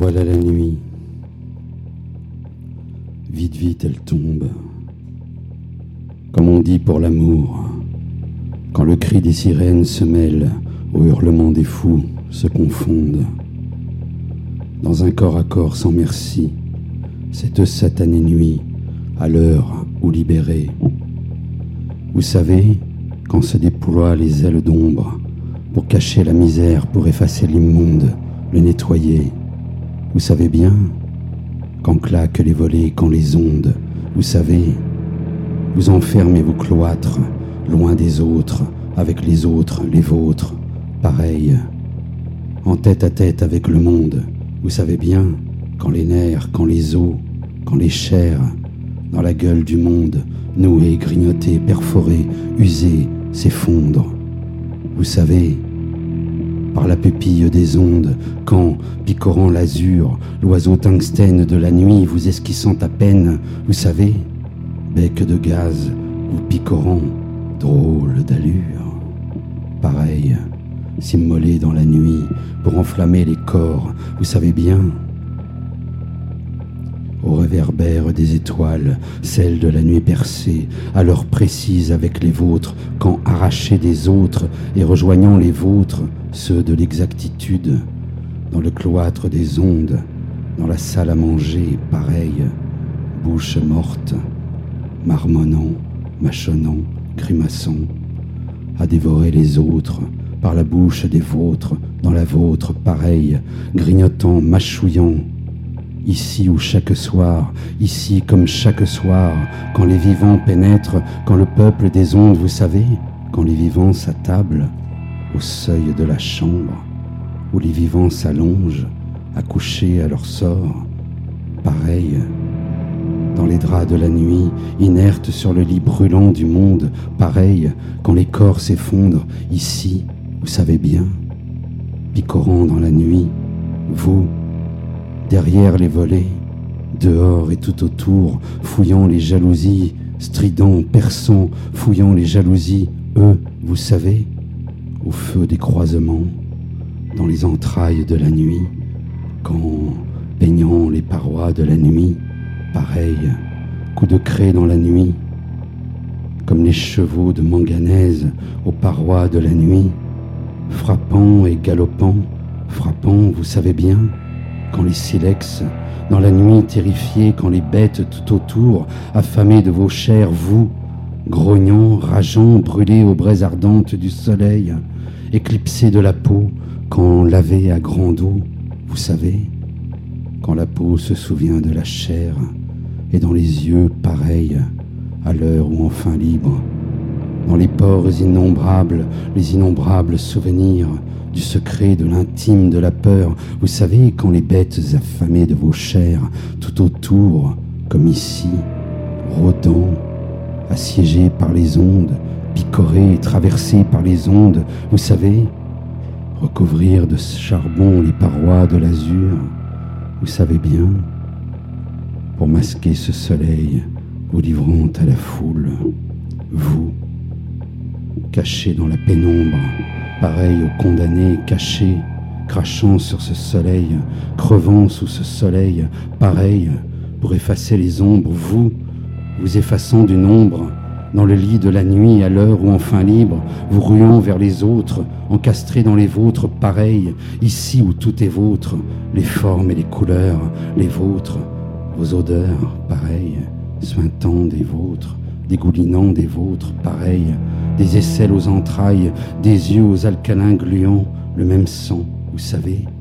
Voilà la nuit. Vite, vite, elle tombe. Comme on dit pour l'amour, quand le cri des sirènes se mêle au hurlement des fous, se confondent. Dans un corps à corps sans merci, cette satanée nuit, à l'heure où libérée. Vous savez, quand se déploient les ailes d'ombre, pour cacher la misère, pour effacer l'immonde, le nettoyer. Vous savez bien, quand claquent les volets, quand les ondes, vous savez, vous enfermez vos cloîtres, loin des autres, avec les autres, les vôtres, pareil, en tête à tête avec le monde. Vous savez bien, quand les nerfs, quand les os, quand les chairs, dans la gueule du monde, noués, grignotés, perforés, usés, s'effondrent. Vous savez, par la pupille des ondes, quand, picorant l'azur, l'oiseau tungstène de la nuit vous esquissant à peine, vous savez, bec de gaz, vous picorant, drôle d'allure. Pareil, s'immoler dans la nuit pour enflammer les corps, vous savez bien, au réverbère des étoiles, celles de la nuit percée, à l'heure précise avec les vôtres, quand arrachés des autres et rejoignant les vôtres, ceux de l'exactitude, dans le cloître des ondes, dans la salle à manger, pareil, bouche morte, marmonnant, mâchonnant, grimaçant, à dévorer les autres, par la bouche des vôtres, dans la vôtre, pareil, grignotant, mâchouillant, ici où chaque soir, ici comme chaque soir, quand les vivants pénètrent, quand le peuple des ondes, vous savez, quand les vivants s'attablent, au seuil de la chambre, où les vivants s'allongent, accouchés à leur sort, pareil, dans les draps de la nuit, inertes sur le lit brûlant du monde, pareil, quand les corps s'effondrent, ici, vous savez bien, picorant dans la nuit, vous, derrière les volets, dehors et tout autour, fouillant les jalousies, stridents, perçants, fouillant les jalousies, eux, vous savez, au feu des croisements, dans les entrailles de la nuit, quand, peignant les parois de la nuit, pareil, coup de craie dans la nuit, comme les chevaux de manganèse aux parois de la nuit, frappant et galopant, frappant, vous savez bien, quand les silex, dans la nuit terrifiée, quand les bêtes tout autour, affamées de vos chairs, vous, grognant, rageant, brûlés aux braises ardentes du soleil, éclipsés de la peau, quand lavés à grande eau, vous savez, quand la peau se souvient de la chair, et dans les yeux pareils, à l'heure où enfin libre, dans les pores innombrables, les innombrables souvenirs, du secret, de l'intime, de la peur. Vous savez, quand les bêtes affamées de vos chairs, tout autour, comme ici, rôdant, assiégées par les ondes, picorées et traversées par les ondes, vous savez, recouvrir de charbon les parois de l'azur, vous savez bien, pour masquer ce soleil, vous livrant à la foule, vous, cachés dans la pénombre, pareil aux condamnés cachés, crachant sur ce soleil, crevant sous ce soleil, pareil, pour effacer les ombres, vous effaçant d'une ombre, dans le lit de la nuit, à l'heure où enfin libre, vous ruant vers les autres, encastrés dans les vôtres, pareil, ici où tout est vôtre, les formes et les couleurs, les vôtres, vos odeurs, pareil, suintant des vôtres, dégoulinant des vôtres, pareil, des aisselles aux entrailles, des yeux aux alcalins gluants, le même sang, vous savez,